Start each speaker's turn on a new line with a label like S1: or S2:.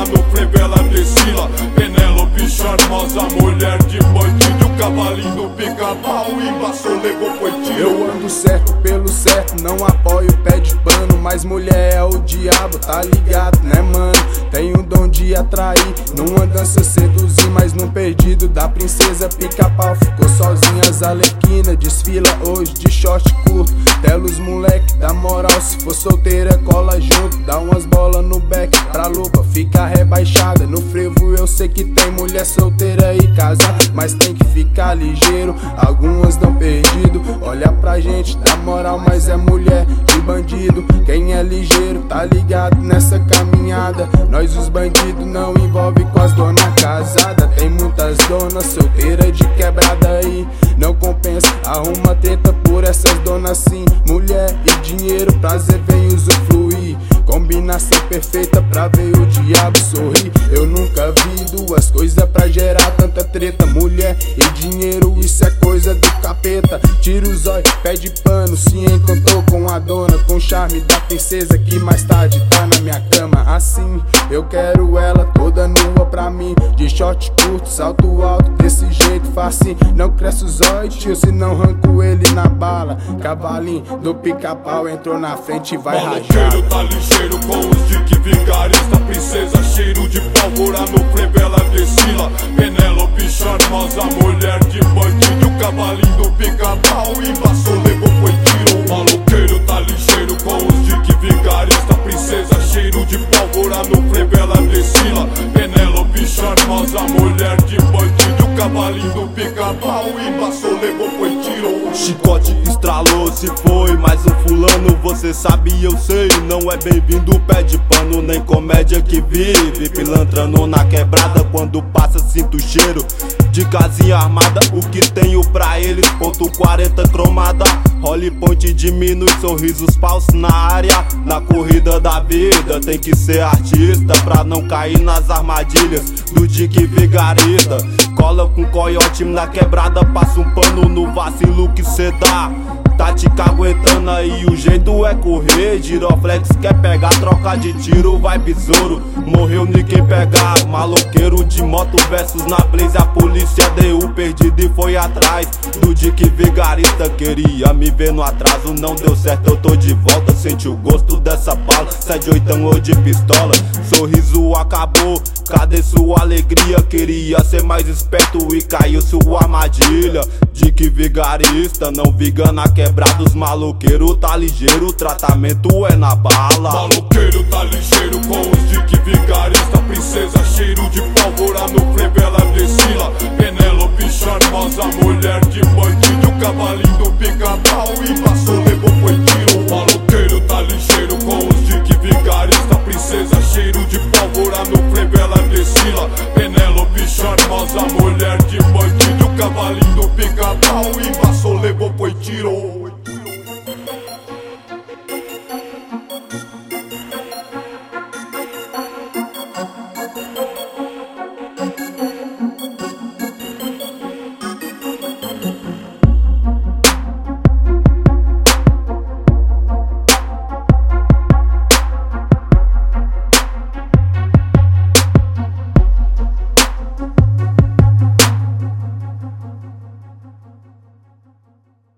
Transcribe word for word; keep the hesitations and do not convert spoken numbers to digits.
S1: no frevo ela desfila. Penélope charmosa, mulher de bandido, cavalinho do pica-pau, embaçou, levou, foi tiro.
S2: Eu ando certo pelo certo, não apoio pé de pano, mas mulher é o diabo, tá ligado, né mano? Tenho o dom de atrair, numa dança seduzir, mas num perdido da princesa pica-pau ficou sozinha. As Arlequina desfila hoje de short curto, telos moleque, dá moral, se for solteira cola junto, dá umas bolas no back pra lupa, fica rebaixada. No frevo eu sei que tem mulher solteira e casada, mas tem que ficar ligeiro, algumas dão perdido. Olha pra gente, dá moral, mas é mulher de bandido. Quem é ligeiro tá ligado nessa caminhada. Nós os bandidos não envolve com as donas casadas. Tem muitas donas solteiras de quebrada aí, não compensa, arruma treta por essas donas sim. Mulher e dinheiro, prazer vem usufruir, combinação perfeita pra ver o diabo sorrir. Eu nunca vi duas coisas pra gerar tanta treta. Mulher e dinheiro, isso é coisa do capeta. Tira os olhos, pede pano, se encantou com a dona, com charme da princesa que mais tarde tá na minha cama. Assim, eu quero ela toda nua pra mim, de short curto, salto alto, desse jeito facinho. Não cresce os olhos, tio, se não arranco ele na bala. Cavalinho do pica-pau entrou na frente e vai rajar.
S1: Maloqueiro tá ligeiro com os dick vigarista, princesa cheiro de pólvora, no frevo ela desfila. Penélope charmosa, mulher de bandido, cavalinho do pica-pau, embaçou, levou, foi tiro. Maloqueiro tá ligeiro com os dick vigarista, princesa cheiro de pólvora, no frevo ela desfila. Penélope charmosa, mulher de bandido, cavalinho do pica-pau, embaçou, levou, foi tiro.
S3: Chicote estralou, se foi mais um fulano, você sabe e eu sei, não é bem-vindo pé de pano, nem comédia que vive pilantrando na quebrada. Quando passa sinto o cheiro de casinha armada, o que tenho pra eles, ponto quarenta cromada. Holly Point diminui, sorrisos falsos na área. Na corrida da vida tem que ser artista pra não cair nas armadilhas do dick vigarista. Cola com coiote na quebrada, passa um pano no vacilo que cê dá. Tá te caguetando aí, o jeito é correr. Giroflex quer pegar, troca de tiro, vai besouro. Morreu ninguém pegar, maloqueiro de moto versus na blaze. A polícia deu perdido e foi atrás do dick vigarista. Queria me ver no atraso, não deu certo, eu tô de volta. Sente o gosto dessa bala, sete oitão ou de pistola. Sorriso acabou, cadê sua alegria? Queria ser mais esperto e caiu sua armadilha. Dick vigarista, não viga na quebrada, os maloqueiro tá ligeiro, o tratamento é na bala.
S1: Maloqueiro tá ligeiro com os dick vigarista, princesa cheiro de pólvora, no frevo ela desfila. Penélope charmosa, mulher de bandido, cavalinho do pica-pau, embaçou, levou, foi tiro. Maloqueiro tá ligeiro com os dick vigarista, princesa cheiro de pólvora, no frevo ela desfila. Penélope charmosa, mulher de bandido, cavalinho do pica-pau, embaçou, levou, foi tiro.